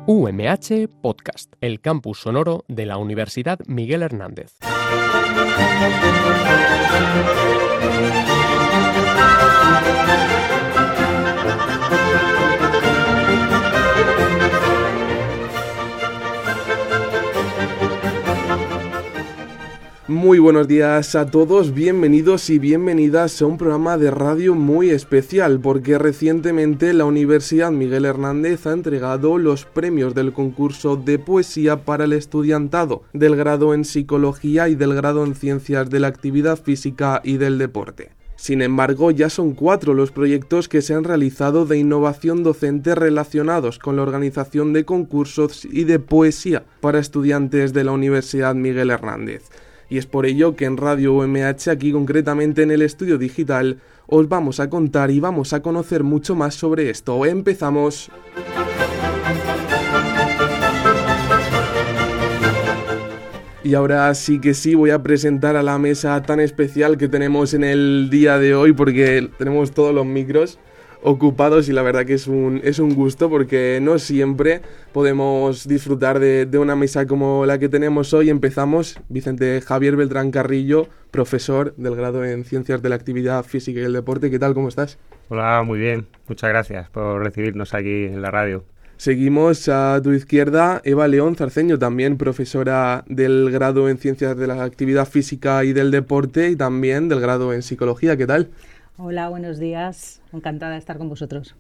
UMH Podcast, el campus sonoro de la Universidad Miguel Hernández. Muy buenos días a todos, bienvenidos y bienvenidas a un programa de radio muy especial porque recientemente la Universidad Miguel Hernández ha entregado los premios del concurso de poesía para el estudiantado del grado en Psicología y del grado en Ciencias de la Actividad Física y del Deporte. Sin embargo, ya son 4 los proyectos que se han realizado de innovación docente relacionados con la organización de concursos y de poesía para estudiantes de la Universidad Miguel Hernández. Y es por ello que en Radio UMH, aquí concretamente en el estudio digital, os vamos a contar y vamos a conocer mucho más sobre esto. ¡Empezamos! Y ahora sí que sí, voy a presentar a la mesa tan especial que tenemos en el día de hoy, porque tenemos todos los micros ocupados y la verdad que es un gusto porque no siempre podemos disfrutar de una mesa como la que tenemos hoy. Empezamos, Vicente Javier Beltrán Carrillo, profesor del grado en Ciencias de la Actividad Física y el Deporte. ¿Qué tal? ¿Cómo estás? Hola, muy bien. Muchas gracias por recibirnos aquí en la radio. Seguimos a tu izquierda, Eva León Zarceño, también profesora del grado en Ciencias de la Actividad Física y del Deporte y también del grado en Psicología. ¿Qué tal? Hola, buenos días. Encantada de estar con vosotros.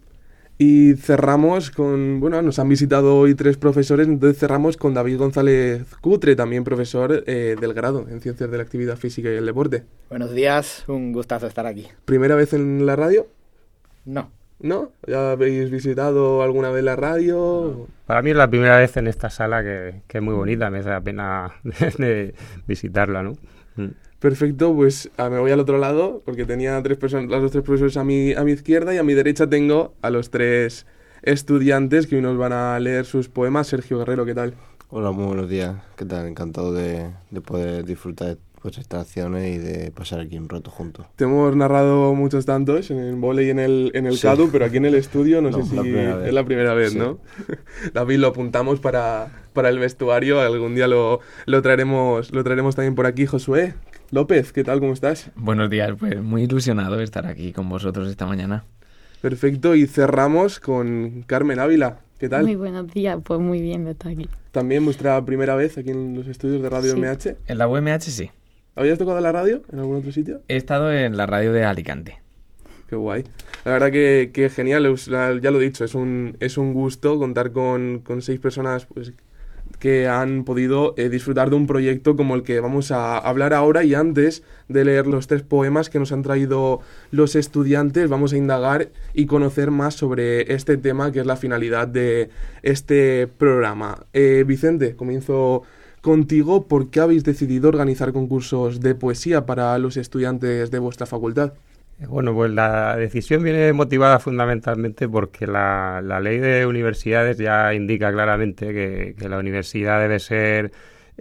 Y cerramos con, nos han visitado hoy 3 profesores, entonces cerramos con David González Cutre, también profesor del grado en Ciencias de la Actividad Física y el Deporte. Buenos días, un gustazo estar aquí. ¿Primera vez en la radio? No. ¿No? ¿Ya habéis visitado alguna vez la radio? No. Para mí es la primera vez en esta sala que es muy bonita, me da pena de visitarla, ¿no? Perfecto, pues me voy al otro lado porque tenía las 3 profesores a mi izquierda y a mi derecha tengo a los 3 estudiantes que hoy nos van a leer sus poemas. Sergio Guerrero, ¿qué tal? Hola, muy buenos días. ¿Qué tal? Encantado de poder disfrutar de vuestras instalaciones y de pasar aquí un rato juntos. Te hemos narrado muchos tantos en el vóley y en el sí. CADU, pero aquí en el estudio no sé si es la primera vez, sí. ¿No? David, lo apuntamos para el vestuario, algún día lo traeremos también por aquí. Josué López, ¿qué tal? ¿Cómo estás? Buenos días, pues muy ilusionado de estar aquí con vosotros esta mañana. Perfecto, y cerramos con Carmen Ávila. ¿Qué tal? Muy buenos días, pues muy bien de estar aquí. ¿También vuestra primera vez aquí en los estudios de Radio UMH? En la UMH sí. ¿Habías tocado la radio en algún otro sitio? He estado en la radio de Alicante. Qué guay. La verdad que genial, ya lo he dicho, es un gusto contar con 6 personas pues que han podido disfrutar de un proyecto como el que vamos a hablar ahora. Y antes de leer los 3 poemas que nos han traído los estudiantes, vamos a indagar y conocer más sobre este tema que es la finalidad de este programa. Vicente, comienzo contigo. ¿Por qué habéis decidido organizar concursos de poesía para los estudiantes de vuestra facultad? Bueno, pues la decisión viene motivada fundamentalmente porque la ley de universidades ya indica claramente que la universidad debe ser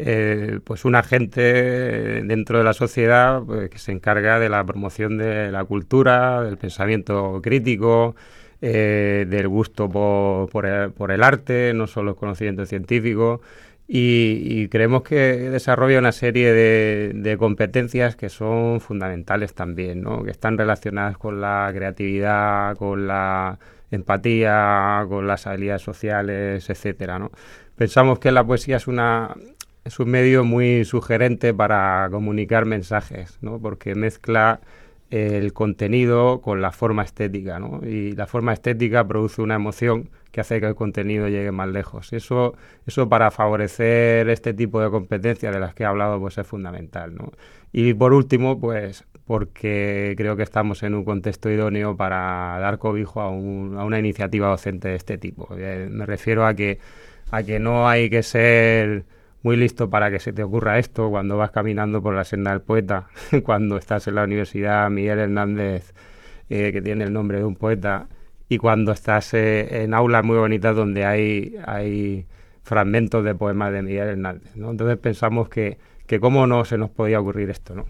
pues un agente dentro de la sociedad pues, que se encarga de la promoción de la cultura, del pensamiento crítico, del gusto por el arte, no solo el conocimiento científico. Y creemos que desarrolla una serie de competencias que son fundamentales también, ¿no? Que están relacionadas con la creatividad, con la empatía, con las habilidades sociales, etcétera, ¿no? Pensamos que la poesía es un medio muy sugerente para comunicar mensajes, ¿no? Porque mezcla el contenido con la forma estética, ¿no? Y la forma estética produce una emoción que hace que el contenido llegue más lejos. Eso para favorecer este tipo de competencias de las que he hablado pues es fundamental, ¿no? Y por último, pues porque creo que estamos en un contexto idóneo para dar cobijo a una iniciativa docente de este tipo. Me refiero a que no hay que ser muy listo para que se te ocurra esto cuando vas caminando por la senda del poeta, cuando estás en la Universidad Miguel Hernández, que tiene el nombre de un poeta, y cuando estás en aulas muy bonitas donde hay fragmentos de poemas de Miguel Hernández, ¿no? Entonces pensamos que cómo no se nos podía ocurrir esto, ¿no?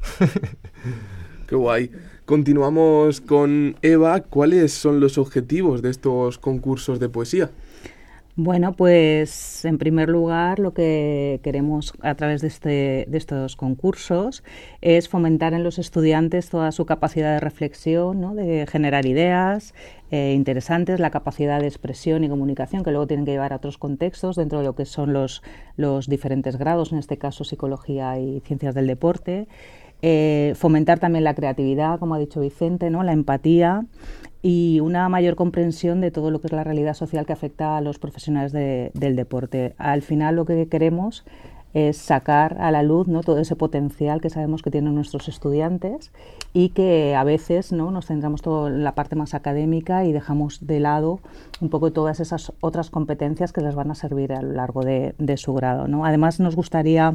Qué guay. Continuamos con Eva. ¿Cuáles son los objetivos de estos concursos de poesía? Bueno, pues en primer lugar lo que queremos a través de estos concursos es fomentar en los estudiantes toda su capacidad de reflexión, ¿no? De generar ideas interesantes, la capacidad de expresión y comunicación que luego tienen que llevar a otros contextos dentro de lo que son los diferentes grados, en este caso psicología y ciencias del deporte. Fomentar también la creatividad, como ha dicho Vicente, ¿no? La empatía y una mayor comprensión de todo lo que es la realidad social que afecta a los profesionales del deporte. Al final lo que queremos es sacar a la luz, ¿no? Todo ese potencial que sabemos que tienen nuestros estudiantes y que a veces, ¿no? Nos centramos todo en la parte más académica y dejamos de lado un poco todas esas otras competencias que les van a servir a lo largo de su grado, ¿no? Además nos gustaría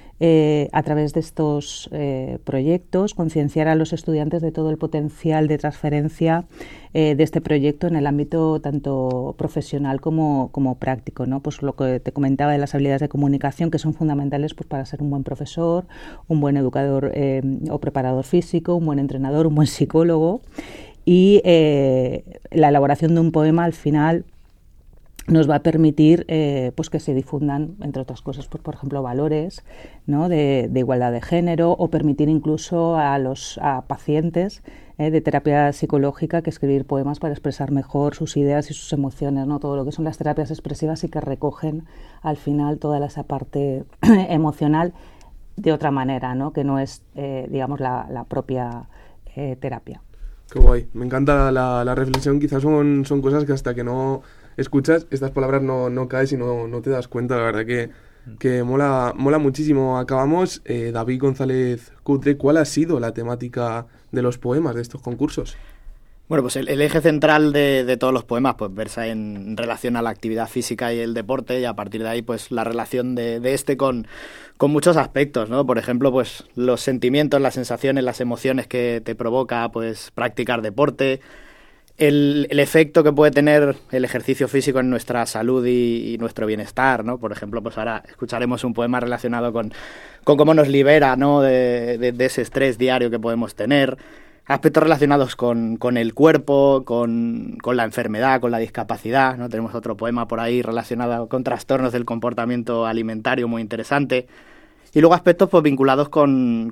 a través de estos proyectos concienciar a los estudiantes de todo el potencial de transferencia de este proyecto en el ámbito tanto profesional como práctico, ¿no? Pues lo que te comentaba de las habilidades de comunicación que son fundamentales pues, para ser un buen profesor, un buen educador o preparador físico, un buen entrenador, un buen psicólogo y la elaboración de un poema al final nos va a permitir pues que se difundan, entre otras cosas, pues, por ejemplo, valores, ¿no? de igualdad de género o permitir incluso a pacientes de terapia psicológica que escribir poemas para expresar mejor sus ideas y sus emociones, ¿no? Todo lo que son las terapias expresivas y que recogen al final toda esa parte emocional de otra manera, ¿no? Que no es, digamos, la propia terapia. Qué guay, me encanta la reflexión, quizás son cosas que hasta que no escuchas estas palabras no caes y no te das cuenta, la verdad que mola muchísimo. Acabamos, David González Cutre, ¿cuál ha sido la temática de los poemas de estos concursos? Bueno, pues el eje central de todos los poemas pues versa en relación a la actividad física y el deporte y a partir de ahí pues la relación de este con muchos aspectos, ¿no? Por ejemplo, pues los sentimientos, las sensaciones, las emociones que te provoca pues practicar deporte, el efecto que puede tener el ejercicio físico en nuestra salud y nuestro bienestar, ¿no? Por ejemplo, pues ahora escucharemos un poema relacionado con cómo nos libera, ¿no? de ese estrés diario que podemos tener. Aspectos relacionados con el cuerpo, con la enfermedad, con la discapacidad, ¿no? Tenemos otro poema por ahí relacionado con trastornos del comportamiento alimentario muy interesante. Y luego aspectos pues vinculados con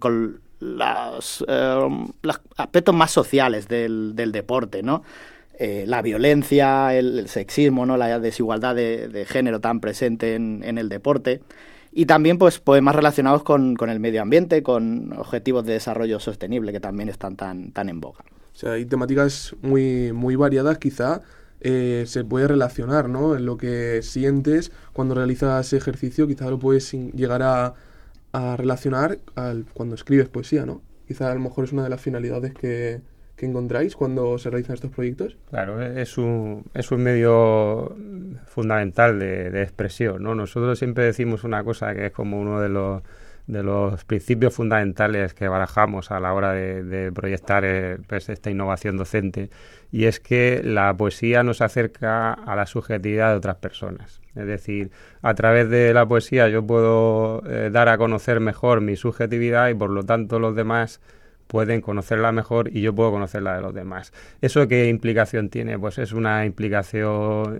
los aspectos más sociales del deporte, ¿no? La violencia, el sexismo, ¿no? La desigualdad de género tan presente en el deporte. Y también pues poemas relacionados con el medio ambiente, con objetivos de desarrollo sostenible que también están tan en boga. O sea, hay temáticas muy variadas, quizá se puede relacionar, ¿no? En lo que sientes cuando realizas ejercicio, quizá lo puedes llegar a relacionar cuando escribes poesía, ¿no? Quizá a lo mejor es una de las finalidades que encontráis cuando se realizan estos proyectos. Claro, es un medio fundamental de expresión, ¿no? Nosotros siempre decimos una cosa que es como uno de los principios fundamentales que barajamos a la hora de proyectar pues esta innovación docente, y es que la poesía nos acerca a la subjetividad de otras personas. Es decir, a través de la poesía yo puedo dar a conocer mejor mi subjetividad y por lo tanto los demás pueden conocerla mejor y yo puedo conocerla de los demás. ¿Eso qué implicación tiene? Pues es una implicación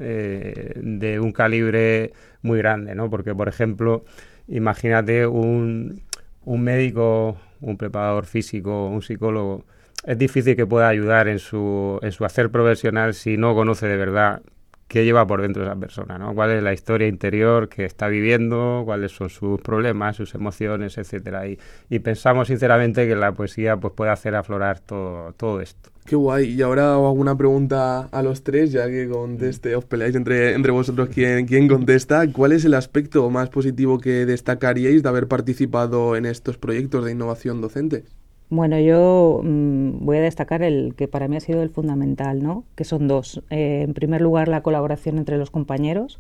de un calibre muy grande, ¿no? Porque, por ejemplo, imagínate un médico, un preparador físico, un psicólogo. Es difícil que pueda ayudar en su hacer profesional si no conoce de verdad qué lleva por dentro esa persona, ¿no? Cuál es la historia interior que está viviendo, cuáles son sus problemas, sus emociones, etcétera. Y pensamos sinceramente que la poesía pues puede hacer aflorar todo esto. Qué guay. Y ahora hago una pregunta a los tres, ya que os peleáis entre vosotros quién contesta. ¿Cuál es el aspecto más positivo que destacaríais de haber participado en estos proyectos de innovación docente? Bueno, yo voy a destacar el que para mí ha sido el fundamental, ¿no? Que son dos. En primer lugar, la colaboración entre los compañeros,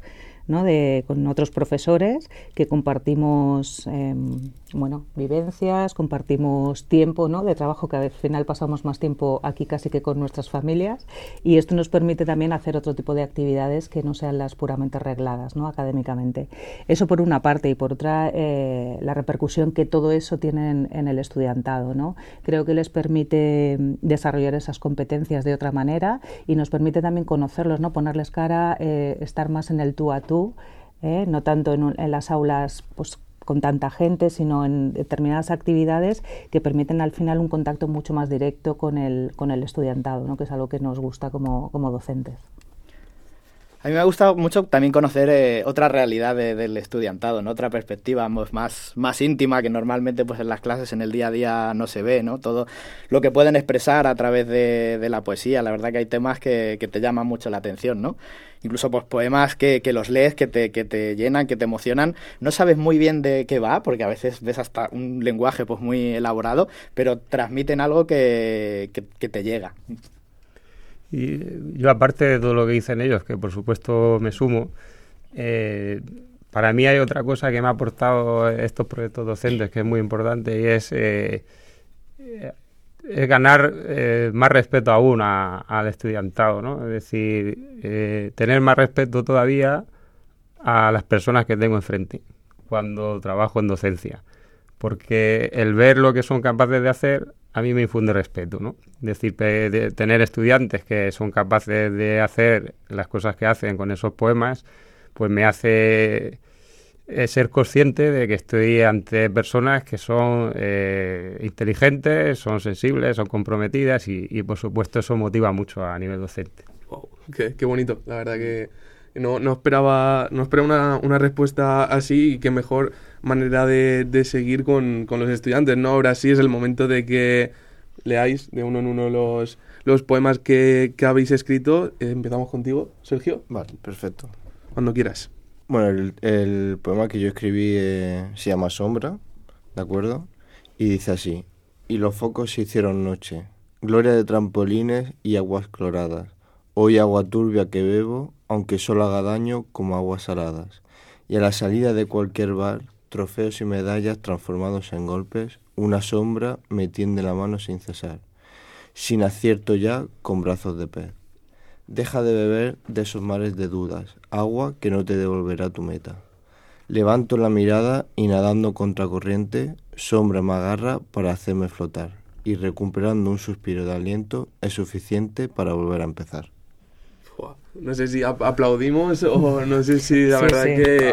¿no? Con otros profesores que compartimos vivencias, compartimos tiempo, ¿no? de trabajo, que al final pasamos más tiempo aquí casi que con nuestras familias, y esto nos permite también hacer otro tipo de actividades que no sean las puramente regladas, ¿no? académicamente. Eso por una parte, y por otra la repercusión que todo eso tiene en el estudiantado, ¿no? Creo que les permite desarrollar esas competencias de otra manera y nos permite también conocerlos, ¿no? ponerles cara, estar más en el tú a tú, no tanto en las aulas pues con tanta gente, sino en determinadas actividades que permiten al final un contacto mucho más directo con el estudiantado, ¿no? que es algo que nos gusta como docentes. A mí me ha gustado mucho también conocer otra realidad del estudiantado, ¿no? Otra perspectiva más íntima que normalmente pues en las clases, en el día a día no se ve, ¿no? Todo lo que pueden expresar a través de la poesía. La verdad que hay temas que te llaman mucho la atención, ¿no? Incluso pues poemas que los lees, que te llenan, que te emocionan. No sabes muy bien de qué va, porque a veces ves hasta un lenguaje pues muy elaborado, pero transmiten algo que te llega. Y yo, aparte de todo lo que dicen ellos, que por supuesto me sumo, para mí hay otra cosa que me ha aportado estos proyectos docentes que es muy importante, y es ganar más respeto aún al estudiantado, ¿no? Es decir, tener más respeto todavía a las personas que tengo enfrente cuando trabajo en docencia, porque el ver lo que son capaces de hacer a mí me infunde respeto, ¿no? Es decir, de tener estudiantes que son capaces de hacer las cosas que hacen con esos poemas, pues me hace ser consciente de que estoy ante personas que son inteligentes, son sensibles, son comprometidas y por supuesto eso motiva mucho a nivel docente. Wow, qué bonito, la verdad que no esperaba una respuesta así, y qué mejor manera de seguir con los estudiantes, ¿no? Ahora sí es el momento de que leáis de uno en uno los poemas que habéis escrito. Empezamos contigo, Sergio. Vale, perfecto. Cuando quieras. Bueno, el poema que yo escribí se llama Sombra, ¿de acuerdo? Y dice así: y los focos se hicieron noche, gloria de trampolines y aguas cloradas. Hoy agua turbia que bebo, aunque solo haga daño como aguas saladas. Y a la salida de cualquier bar, trofeos y medallas transformados en golpes, una sombra me tiende la mano sin cesar, sin acierto ya con brazos de pez. Deja de beber de esos mares de dudas, agua que no te devolverá tu meta. Levanto la mirada y nadando contracorriente, sombra me agarra para hacerme flotar, y recuperando un suspiro de aliento es suficiente para volver a empezar. No sé si aplaudimos o no sé si la verdad que...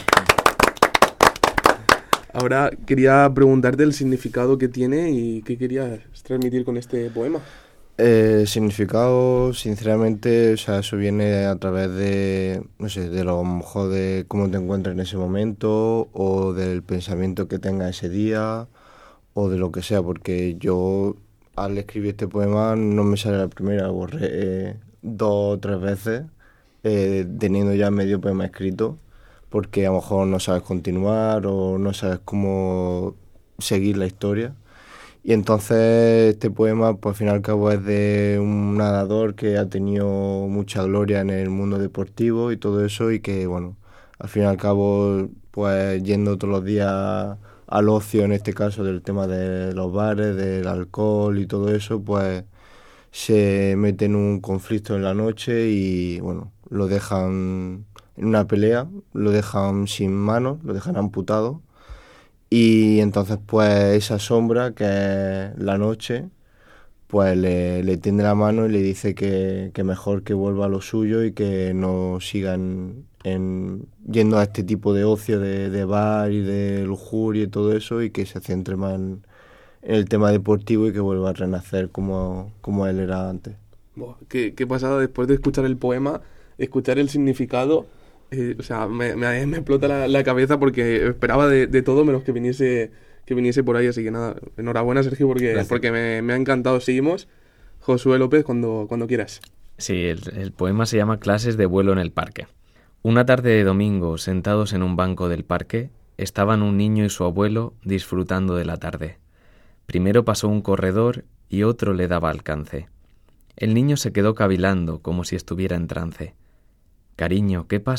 Ahora quería preguntarte el significado que tiene y qué querías transmitir con este poema. Significado, sinceramente, o sea, eso viene a través de, no sé, de lo mejor de cómo te encuentras en ese momento, o del pensamiento que tengas ese día, o de lo que sea, porque yo al escribir este poema no me sale la primera, borré 2 o 3 veces, teniendo ya medio poema escrito, porque a lo mejor no sabes continuar o no sabes cómo seguir la historia. Y entonces este poema, pues al fin y al cabo, es de un nadador que ha tenido mucha gloria en el mundo deportivo y todo eso, y que, bueno, al fin y al cabo, pues yendo todos los días al ocio, en este caso del tema de los bares, del alcohol y todo eso, pues se mete en un conflicto en la noche y, bueno, lo dejan en una pelea, lo dejan sin manos, lo dejan amputado. Y entonces pues esa sombra, que es la noche, pues le tiende la mano y le dice que mejor que vuelva a lo suyo y que no sigan yendo a este tipo de ocio de bar y de lujuria y todo eso, y que se centre más en el tema deportivo y que vuelva a renacer como él era antes. Buah, qué pasada después de escuchar el poema, escuchar el significado. O sea, me explota la cabeza, porque esperaba de todo menos que viniese por ahí. Así que nada, enhorabuena, Sergio, porque me ha encantado. Seguimos. Josué López, cuando quieras. Sí, el poema se llama Clases de vuelo en el parque. Una tarde de domingo, sentados en un banco del parque, estaban un niño y su abuelo disfrutando de la tarde. Primero pasó un corredor y otro le daba alcance. El niño se quedó cavilando como si estuviera en trance. «Cariño, ¿qué pasa?»,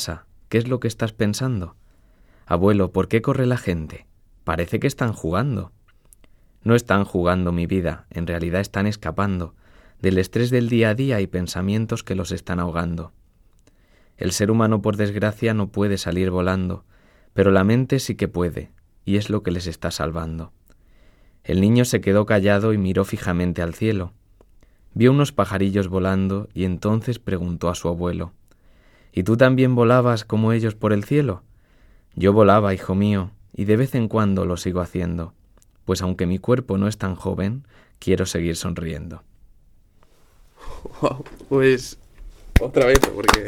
¿qué es lo que estás pensando? Abuelo, ¿por qué corre la gente? Parece que están jugando. No están jugando, mi vida, en realidad están escapando del estrés del día a día y pensamientos que los están ahogando. El ser humano, por desgracia, no puede salir volando, pero la mente sí que puede, y es lo que les está salvando. El niño se quedó callado y miró fijamente al cielo. Vio unos pajarillos volando y entonces preguntó a su abuelo: ¿Y tú también volabas como ellos por el cielo? Yo volaba, hijo mío, y de vez en cuando lo sigo haciendo, pues aunque mi cuerpo no es tan joven, quiero seguir sonriendo. Wow, pues otra vez, porque...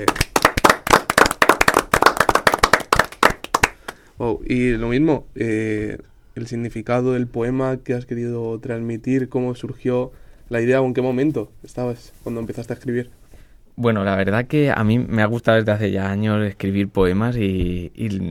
Wow, y lo mismo, el significado del poema que has querido transmitir, cómo surgió la idea o en qué momento estabas cuando empezaste a escribir. Bueno, la verdad que a mí me ha gustado desde hace ya años escribir poemas y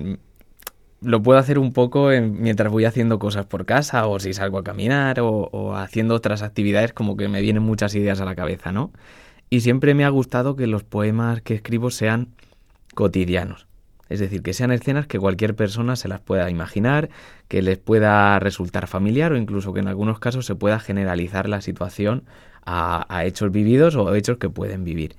lo puedo hacer un poco mientras voy haciendo cosas por casa o si salgo a caminar o haciendo otras actividades, como que me vienen muchas ideas a la cabeza, ¿no? Y siempre me ha gustado que los poemas que escribo sean cotidianos. Es decir, que sean escenas que cualquier persona se las pueda imaginar, que les pueda resultar familiar o incluso que en algunos casos se pueda generalizar la situación a hechos vividos o hechos que pueden vivir.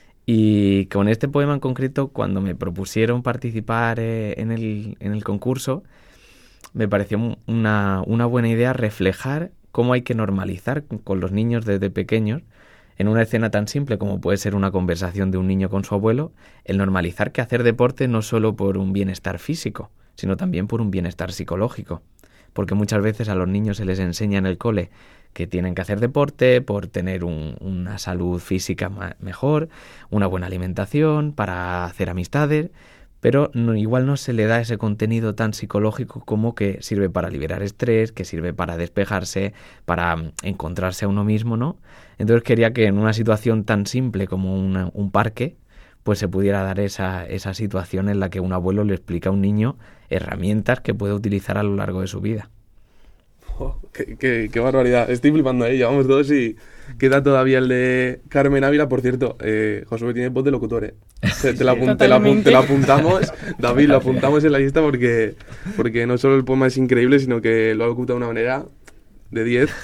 Y con este poema en concreto, cuando me propusieron participar en el concurso, me pareció una buena idea reflejar cómo hay que normalizar con los niños desde pequeños, en una escena tan simple como puede ser una conversación de un niño con su abuelo, el normalizar que hacer deporte no solo por un bienestar físico, sino también por un bienestar psicológico. Porque muchas veces a los niños se les enseña en el cole que tienen que hacer deporte por tener una salud física mejor, una buena alimentación, para hacer amistades, pero igual no se le da ese contenido tan psicológico como que sirve para liberar estrés, que sirve para despejarse, para encontrarse a uno mismo, ¿no? Entonces quería que en una situación tan simple como un parque, pues se pudiera dar esa situación en la que un abuelo le explica a un niño herramientas que puede utilizar a lo largo de su vida. Oh, qué barbaridad. Estoy flipando ahí, llevamos dos y queda todavía el de Carmen Ávila. Por cierto, Josué tiene voz de locutor, ¿eh? Te la apuntamos, David, lo apuntamos en la lista porque no solo el poema es increíble, sino que lo ha locutado de una manera de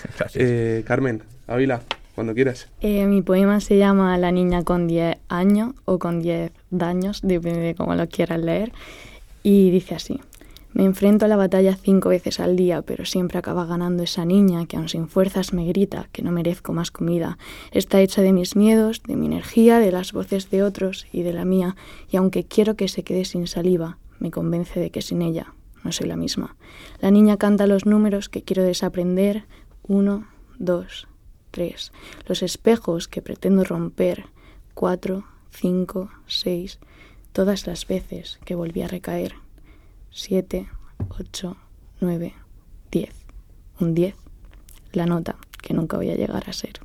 10. Carmen Ávila, cuando quieras. Mi poema se llama La niña con 10 años o con 10 daños, depende de cómo lo quieras leer, y dice así: me enfrento a la batalla 5 veces al día, pero siempre acaba ganando esa niña que aun sin fuerzas me grita que no merezco más comida. Está hecha de mis miedos, de mi energía, de las voces de otros y de la mía, y aunque quiero que se quede sin saliva, me convence de que sin ella no soy la misma. La niña canta los números que quiero desaprender: 1, 2, 3. Los espejos que pretendo romper: 4, 5, 6. Todas las veces que volví a recaer: 7, 8, 9, 10. Un 10, la nota que nunca voy a llegar a ser.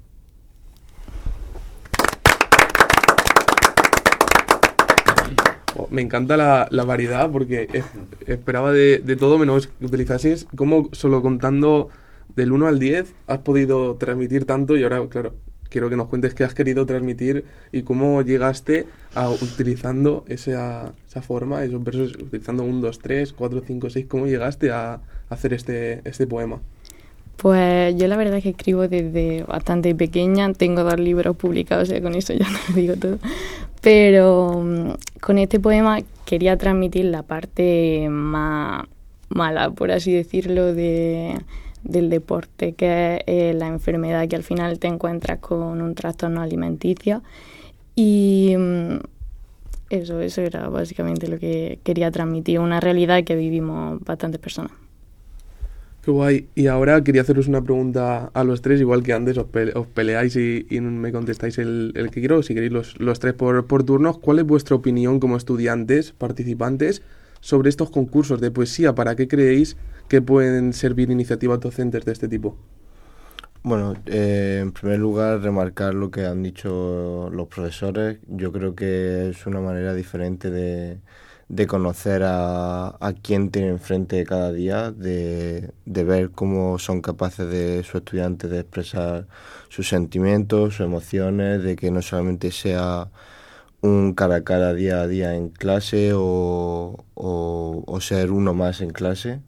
Me encanta la variedad porque esperaba de todo menos que utilizases como solo contando del 1 al 10 has podido transmitir tanto, y ahora, claro, quiero que nos cuentes qué has querido transmitir y cómo llegaste a utilizando esa forma, esos versos, utilizando 1, 2, 3, 4, 5, 6, ¿cómo llegaste a hacer este poema? Pues yo la verdad es que escribo desde bastante pequeña, tengo 2 libros publicados, o sea, con eso ya no lo digo todo, pero con este poema quería transmitir la parte más mala, por así decirlo, del deporte, que es la enfermedad, que al final te encuentras con un trastorno alimenticio, y eso era básicamente lo que quería transmitir, una realidad que vivimos bastantes personas. Qué guay. Y ahora quería haceros una pregunta a los tres, igual que antes os peleáis y me contestáis el que quiero, si queréis los tres por turnos. ¿Cuál es vuestra opinión como estudiantes, participantes, sobre estos concursos de poesía? ¿Para qué creéis que pueden servir iniciativas docentes de este tipo? Bueno, en primer lugar, remarcar lo que han dicho los profesores. Yo creo que es una manera diferente de conocer a quién tiene enfrente cada día, de ver cómo son capaces de sus estudiantes de expresar sus sentimientos, sus emociones, de que no solamente sea un cara a cara día a día en clase o ser uno más en clase.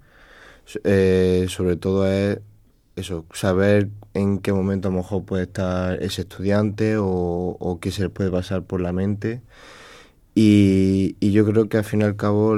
Sobre todo es eso, saber en qué momento a lo mejor puede estar ese estudiante o qué se le puede pasar por la mente. Y yo creo que al fin y al cabo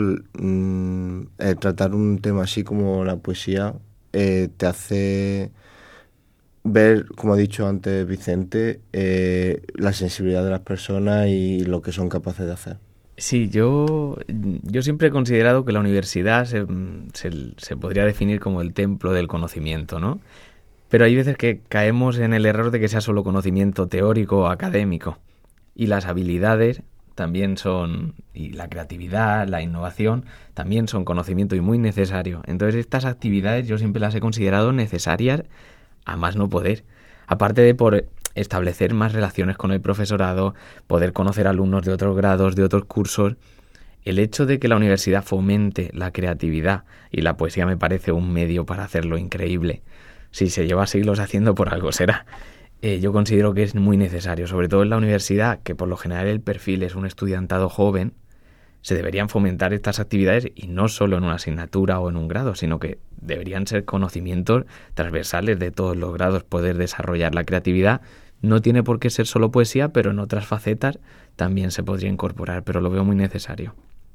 tratar un tema así como la poesía te hace ver, como ha dicho antes Vicente, la sensibilidad de las personas y lo que son capaces de hacer. Sí, yo siempre he considerado que la universidad se podría definir como el templo del conocimiento, ¿no? Pero hay veces que caemos en el error de que sea solo conocimiento teórico o académico. Y las habilidades también son, y la creatividad, la innovación, también son conocimiento y muy necesario. Entonces estas actividades yo siempre las he considerado necesarias a más no poder. Aparte de por establecer más relaciones con el profesorado, poder conocer alumnos de otros grados, de otros cursos. El hecho de que la universidad fomente la creatividad y la poesía me parece un medio para hacerlo increíble. Si se lleva siglos haciendo, por algo será. Yo considero que es muy necesario, sobre todo en la universidad, que por lo general el perfil es un estudiantado joven. Se deberían fomentar estas actividades y no solo en una asignatura o en un grado, sino que deberían ser conocimientos transversales de todos los grados, poder desarrollar la creatividad. No tiene por qué ser solo poesía, pero en otras facetas también se podría incorporar, pero lo veo muy necesario.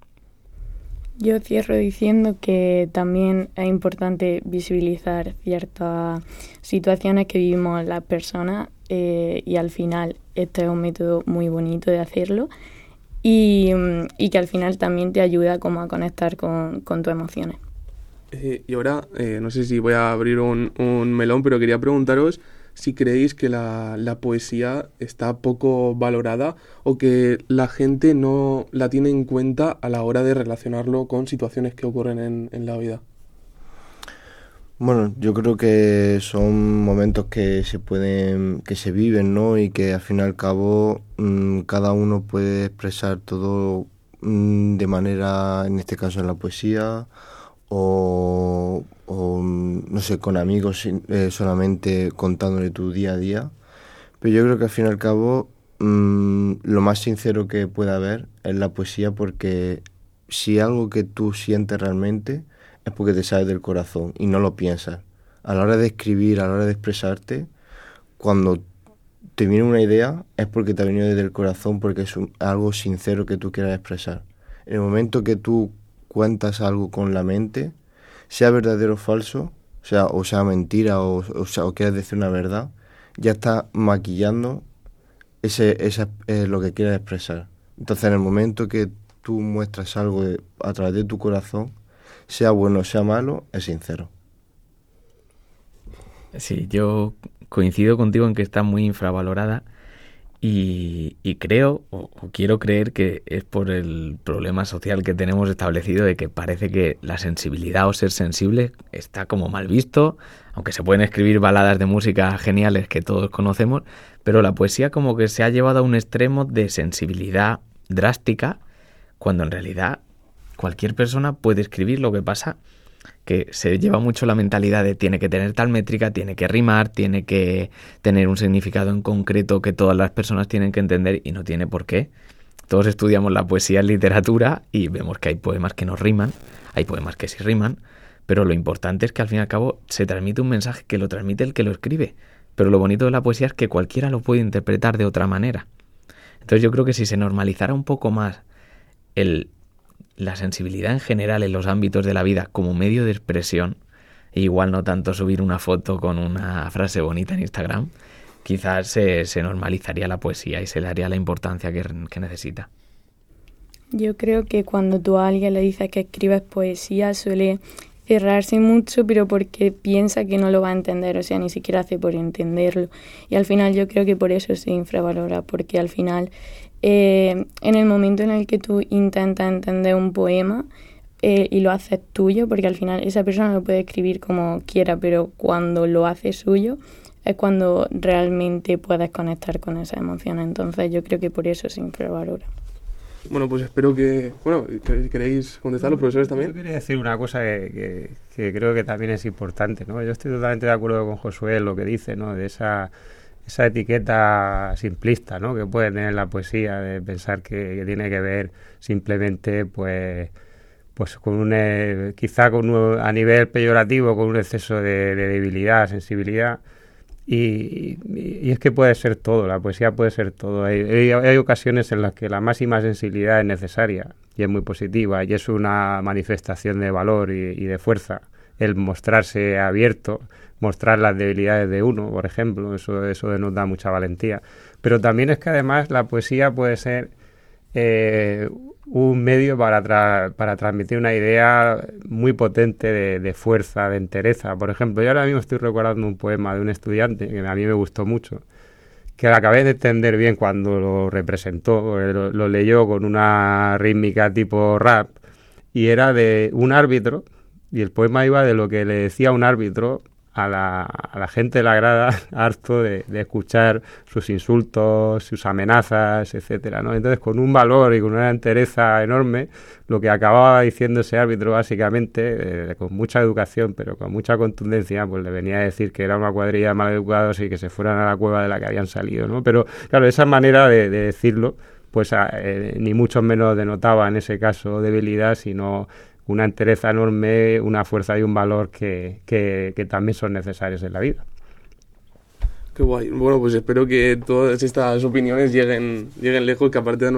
Yo cierro diciendo que también es importante visibilizar ciertas situaciones que vivimos las personas y al final este es un método muy bonito de hacerlo. Y que al final también te ayuda como a conectar con tus emociones. Y ahora, no sé si voy a abrir un melón, pero quería preguntaros si creéis que la poesía está poco valorada o que la gente no la tiene en cuenta a la hora de relacionarlo con situaciones que ocurren en la vida. Bueno, yo creo que son momentos que se viven, ¿no? Y que al fin y al cabo cada uno puede expresar todo de manera, en este caso en la poesía, o no sé, con amigos solamente contándole tu día a día. Pero yo creo que al fin y al cabo lo más sincero que puede haber es la poesía, porque si algo que tú sientes realmente es porque te sale del corazón y no lo piensas. A la hora de escribir, a la hora de expresarte, cuando te viene una idea es porque te ha venido desde el corazón, porque es algo sincero que tú quieras expresar. En el momento que tú cuentas algo con la mente, sea verdadero o falso, o sea mentira o quieras decir una verdad, ya estás maquillando lo que quieras expresar. Entonces, en el momento que tú muestras algo a través de tu corazón, sea bueno o sea malo, es sincero. Sí, yo coincido contigo en que está muy infravalorada y creo, o quiero creer, que es por el problema social que tenemos establecido de que parece que la sensibilidad o ser sensible está como mal visto, aunque se pueden escribir baladas de música geniales que todos conocemos, pero la poesía como que se ha llevado a un extremo de sensibilidad drástica, cuando en realidad cualquier persona puede escribir. Lo que pasa que se lleva mucho la mentalidad de tiene que tener tal métrica, tiene que rimar, tiene que tener un significado en concreto que todas las personas tienen que entender, y no tiene por qué. Todos estudiamos la poesía en literatura y vemos que hay poemas que no riman, hay poemas que sí riman, pero lo importante es que al fin y al cabo se transmite un mensaje que lo transmite el que lo escribe. Pero lo bonito de la poesía es que cualquiera lo puede interpretar de otra manera. Entonces yo creo que si se normalizara un poco más la sensibilidad en general en los ámbitos de la vida como medio de expresión, e igual no tanto subir una foto con una frase bonita en Instagram, quizás se normalizaría la poesía y se le daría la importancia que necesita. Yo creo que cuando tú a alguien le dices que escribes poesía suele cerrarse mucho, pero porque piensa que no lo va a entender, o sea, ni siquiera hace por entenderlo. Y al final yo creo que por eso se infravalora, porque al final en el momento en el que tú intentas entender un poema y lo haces tuyo, porque al final esa persona lo puede escribir como quiera, pero cuando lo hace suyo es cuando realmente puedes conectar con esas emociones. Entonces yo creo que por eso se infravalora. Bueno, pues espero que... Bueno, ¿queréis contestar los profesores también? Yo quería decir una cosa que creo que también es importante, ¿no? Yo estoy totalmente de acuerdo con Josué en lo que dice, ¿no? De esa esa etiqueta simplista, ¿no?, que puede tener la poesía, de pensar que tiene que ver simplemente pues con quizá a nivel peyorativo, con un exceso de debilidad, sensibilidad. Y es que puede ser todo, la poesía puede ser todo. Hay ocasiones en las que la máxima sensibilidad es necesaria y es muy positiva, y es una manifestación de valor y de fuerza el mostrarse abierto, mostrar las debilidades de uno, por ejemplo. Eso denota mucha valentía. Pero también es que además la poesía puede ser un medio para transmitir una idea muy potente de fuerza, de entereza. Por ejemplo, yo ahora mismo estoy recordando un poema de un estudiante que a mí me gustó mucho, que acabé de entender bien cuando lo representó, lo leyó con una rítmica tipo rap, y era de un árbitro, y el poema iba de lo que le decía un árbitro a la gente de la grada, harto de escuchar sus insultos, sus amenazas, etcétera, ¿no? Entonces, con un valor y con una entereza enorme, lo que acababa diciendo ese árbitro, básicamente, con mucha educación, pero con mucha contundencia, pues le venía a decir que era una cuadrilla de maleducados y que se fueran a la cueva de la que habían salido, ¿no? Pero, claro, esa manera de decirlo, pues ni mucho menos denotaba en ese caso debilidad, sino una entereza enorme, una fuerza y un valor que también son necesarios en la vida. Qué guay. Bueno, pues espero que todas estas opiniones lleguen lejos, que aparte de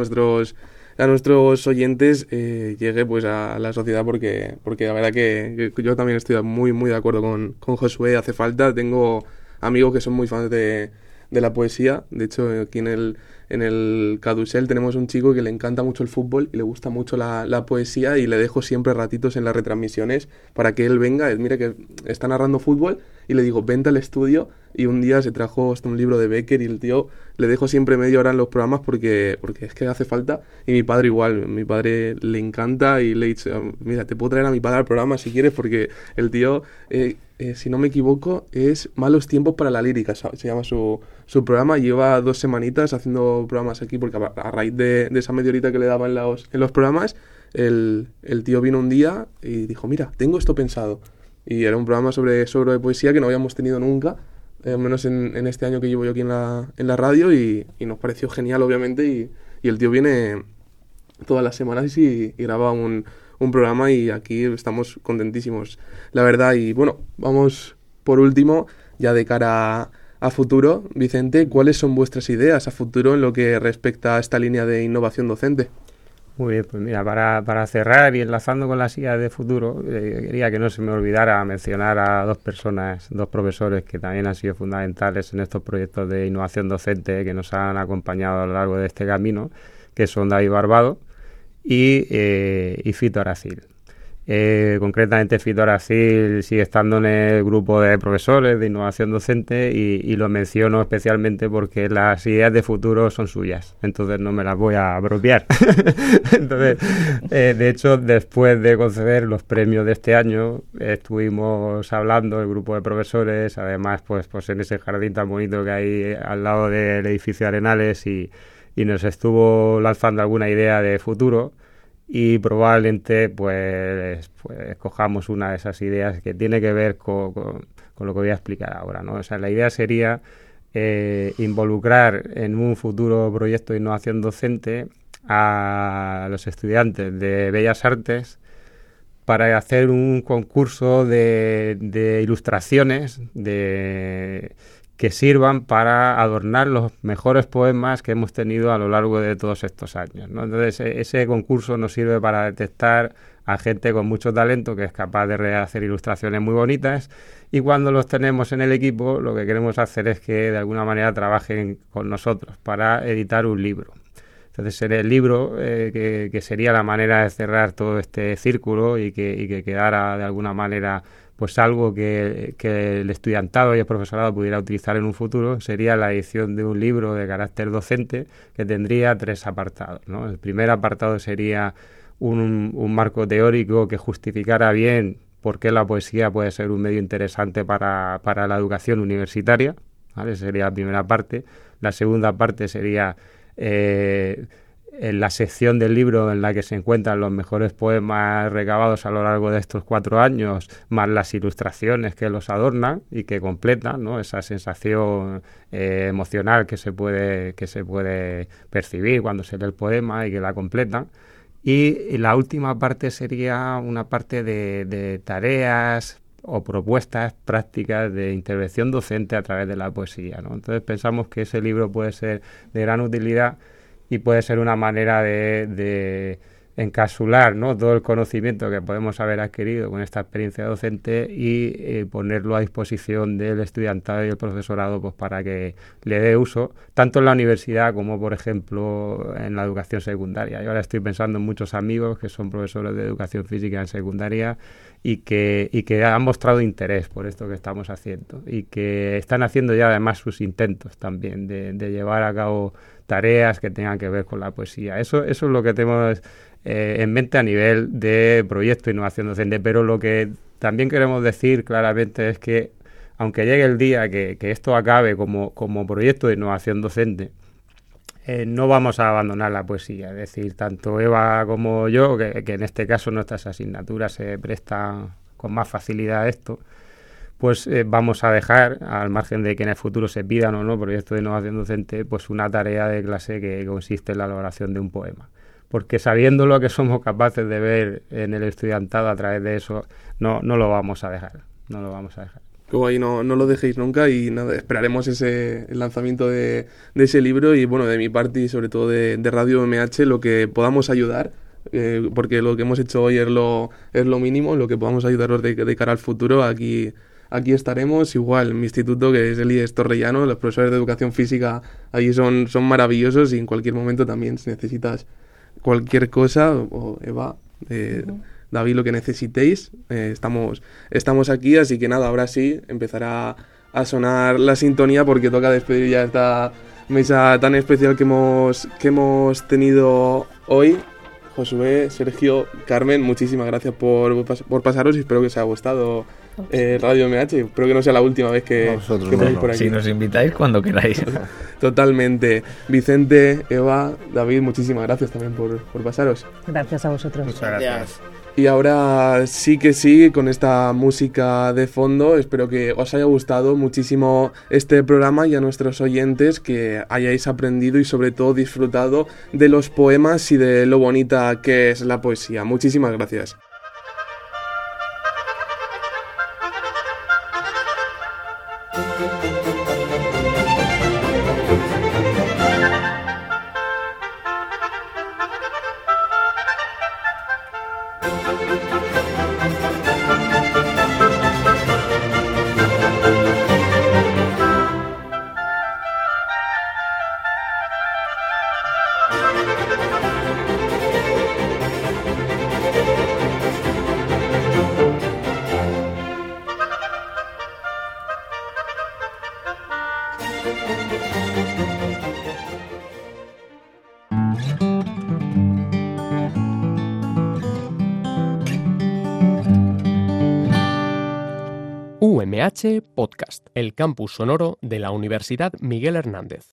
a nuestros oyentes llegue pues a la sociedad, porque la verdad que yo también estoy muy muy de acuerdo con Josué. Hace falta. Tengo amigos que son muy fans de la poesía. De hecho, aquí en el Cadusel tenemos un chico que le encanta mucho el fútbol y le gusta mucho la poesía, y le dejo siempre ratitos en las retransmisiones para que él venga. Mira que está narrando fútbol y le digo, vente al estudio, y un día se trajo hasta un libro de Becker y el tío le dejo siempre media hora en los programas porque es que hace falta. Y mi padre igual, mi padre le encanta, y le he dicho, mira, te puedo traer a mi padre al programa si quieres, porque el tío, si no me equivoco, es Malos Tiempos para la Lírica, se llama su programa. Lleva 2 semanitas haciendo programas aquí, porque a raíz de esa media horita que le daban en los programas, el tío vino un día y dijo, mira, tengo esto pensado. Y era un programa sobre poesía que no habíamos tenido nunca, al menos en este año que llevo yo aquí en la radio, y nos pareció genial, obviamente, y el tío viene todas las semanas y graba un programa, y aquí estamos contentísimos, la verdad. Y bueno, vamos por último, ya de cara a futuro. Vicente, ¿cuáles son vuestras ideas a futuro en lo que respecta a esta línea de innovación docente? Muy bien, pues mira, para cerrar y enlazando con las ideas de futuro, quería que no se me olvidara mencionar a 2 profesores que también han sido fundamentales en estos proyectos de innovación docente que nos han acompañado a lo largo de este camino, que son David Barbado y Fito Aracil. Concretamente, Fito Aracil sigue estando en el grupo de profesores de innovación docente, y lo menciono especialmente porque las ideas de futuro son suyas, entonces no me las voy a apropiar. Entonces, de hecho, después de conceder los premios de este año, estuvimos hablando el grupo de profesores, además pues en ese jardín tan bonito que hay al lado del edificio Arenales, y nos estuvo lanzando alguna idea de futuro. Y probablemente pues escojamos una de esas ideas que tiene que ver con lo que voy a explicar ahora, ¿no? O sea, la idea sería involucrar en un futuro proyecto de innovación docente a los estudiantes de Bellas Artes para hacer un concurso de ilustraciones que sirvan para adornar los mejores poemas que hemos tenido a lo largo de todos estos años, ¿no? Entonces, ese concurso nos sirve para detectar a gente con mucho talento que es capaz de hacer ilustraciones muy bonitas, y cuando los tenemos en el equipo, lo que queremos hacer es que de alguna manera trabajen con nosotros para editar un libro. Entonces, en el libro, que sería la manera de cerrar todo este círculo y que quedara de alguna manera pues algo que el estudiantado y el profesorado pudiera utilizar en un futuro, sería la edición de un libro de carácter docente que tendría 3 apartados, ¿no? El primer apartado sería un marco teórico que justificara bien por qué la poesía puede ser un medio interesante para la educación universitaria, ¿vale? Esa sería la primera parte. La segunda parte sería en la sección del libro en la que se encuentran los mejores poemas recabados a lo largo de estos 4 años, más las ilustraciones que los adornan y que completan, ¿no?, esa sensación emocional que se puede percibir cuando se lee el poema y que la completan. Y la última parte sería una parte de tareas o propuestas prácticas de intervención docente a través de la poesía, ¿no? Entonces pensamos que ese libro puede ser de gran utilidad y puede ser una manera de encapsular, ¿no?, todo el conocimiento que podemos haber adquirido con esta experiencia docente y ponerlo a disposición del estudiantado y el profesorado, pues para que le dé uso, tanto en la universidad como, por ejemplo, en la educación secundaria. Yo ahora estoy pensando en muchos amigos que son profesores de educación física en secundaria y que han mostrado interés por esto que estamos haciendo y que están haciendo ya además sus intentos también de llevar a cabo tareas que tengan que ver con la poesía. Eso es lo que tenemos en mente a nivel de proyecto de innovación docente, pero lo que también queremos decir claramente es que aunque llegue el día que esto acabe como proyecto de innovación docente, no vamos a abandonar la poesía. Es decir, tanto Eva como yo, que en este caso nuestras asignaturas se prestan con más facilidad a esto, pues vamos a dejar, al margen de que en el futuro se pidan o no proyectos de innovación docente, pues una tarea de clase que consiste en la elaboración de un poema. Porque sabiendo lo que somos capaces de ver en el estudiantado a través de eso, no lo vamos a dejar, no lo vamos a dejar. Luego ahí no lo dejéis nunca y nada, esperaremos el lanzamiento de ese libro y bueno, de mi parte y sobre todo de Radio MH, lo que podamos ayudar, porque lo que hemos hecho hoy es lo mínimo, lo que podamos ayudaros de cara al futuro, aquí estaremos. Igual, mi instituto, que es el IES Torrellano, los profesores de educación física allí son maravillosos y en cualquier momento también, si necesitas cualquier cosa, o Eva, David, lo que necesitéis, estamos aquí, así que nada, ahora sí empezará a sonar la sintonía porque toca despedir ya esta mesa tan especial que hemos tenido hoy. Josué, Sergio, Carmen, muchísimas gracias por pasaros y espero que os haya gustado Radio MH. Espero que no sea la última vez que paséis por aquí. Si nos invitáis cuando queráis. Totalmente. Vicente, Eva, David, muchísimas gracias también por pasaros. Gracias a vosotros. Muchas gracias. Y ahora sí que sí, con esta música de fondo, espero que os haya gustado muchísimo este programa y a nuestros oyentes que hayáis aprendido y sobre todo disfrutado de los poemas y de lo bonita que es la poesía. Muchísimas gracias. UMH Podcast, el campus sonoro de la Universidad Miguel Hernández.